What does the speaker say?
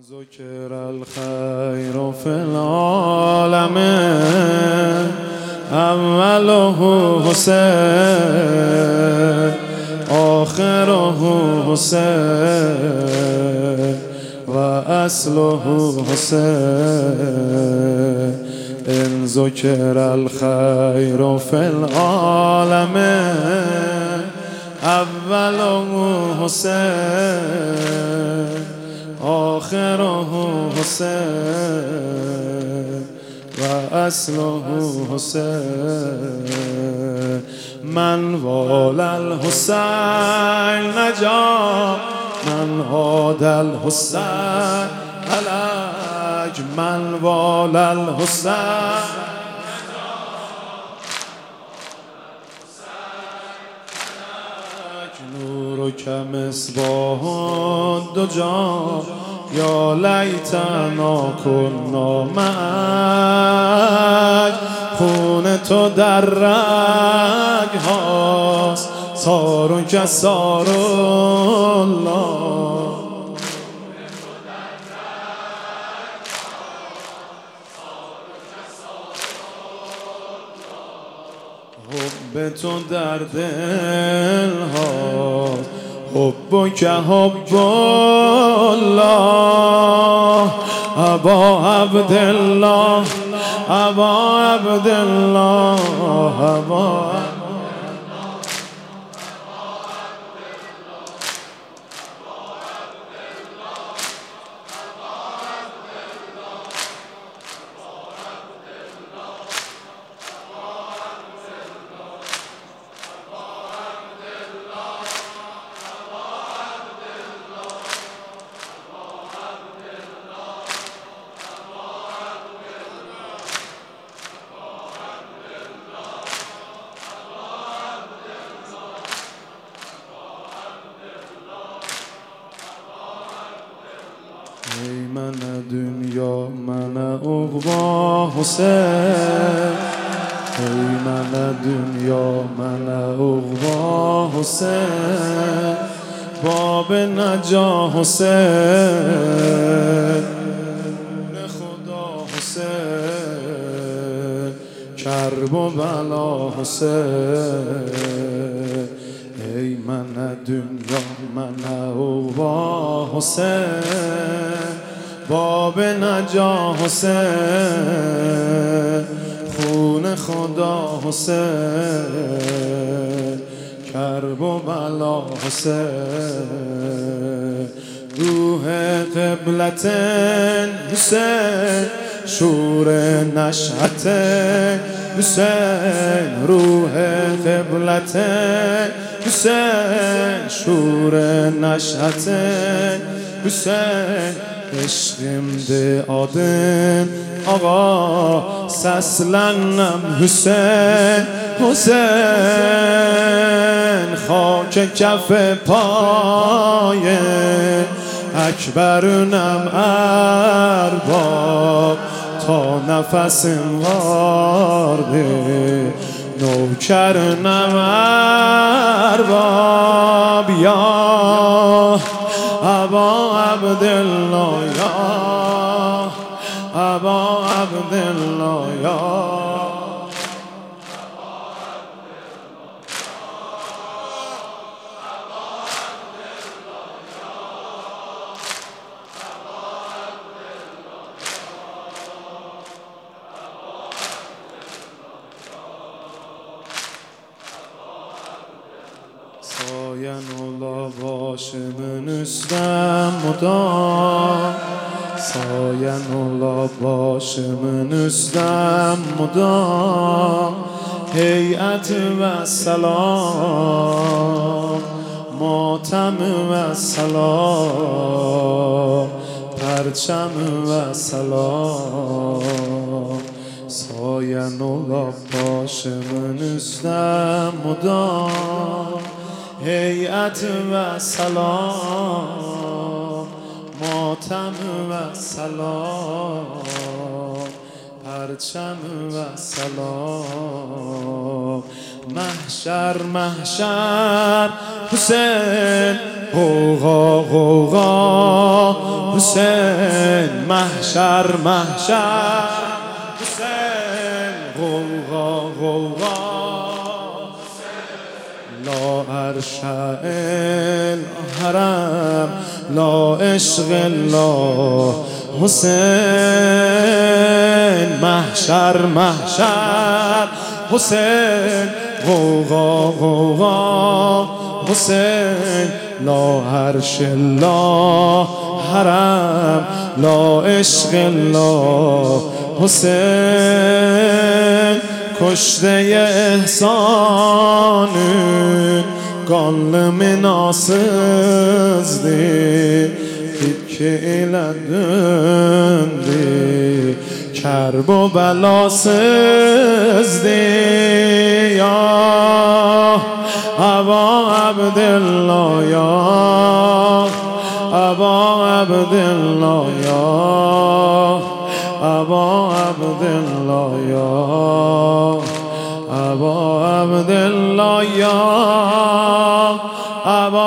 ذكر الخير في العالم أوله حسين آخره حسين وأصله حسين إن ذكر الخير في العالم أوله حسين آخره حسين وأصله حسين من والى الحسين نجا من عاد الحسين هلك من والى الحسين نورك مصباح الدجى یا لیتنا کنا معک خون تو در رگ هاست سارون که سار الله حب تو در دل هاست حب که حب الله ابا عبدالله ابا عبدالله ابا ای من دنیا من عقبا حسین ای من دنیا من عقبا حسین باب نجا حسین خدا حسین کرب و بلا حسین ای من دنیا من عقبا حسین باب نجا حسین خون خدا حسین کرب و بلا حسین روح قبلتن حسین شور نشأتن حسین روح قبلتن حسین شور نشأتن حسین عشقم ده آدم آقا سسلنم حسین حسین خاک کف پای اکبرونم ارباب تا نفسم وارده نوکرنم ارباب یا ابا عبدالله یا ابا عبدالله یا ساین الله başımın üstten mudam Sayen ola başımın üstten mudam Heyet ve selam Matem ve selam Perçem ve selam Sayen ola başımın üstten mudam هیئت و سلام ماتم و سلام پرچم و سلام محشر محشر حسین غوغا غوغا حسین محشر محشر حسین غوغا غوغا لا عرش الحرم لا عشق الله حسین محشر محشر حسین غوغا غوغا حسین لا عرش الله حرم لا عشق الله حسین کشته ihsanın Gönlümün asızdı İki ile döndü Kerb o belasızdı Ya Aba Abdillah ya Aba Abdillah ya Aba Abdillah ya Aba Abdillah ya Aba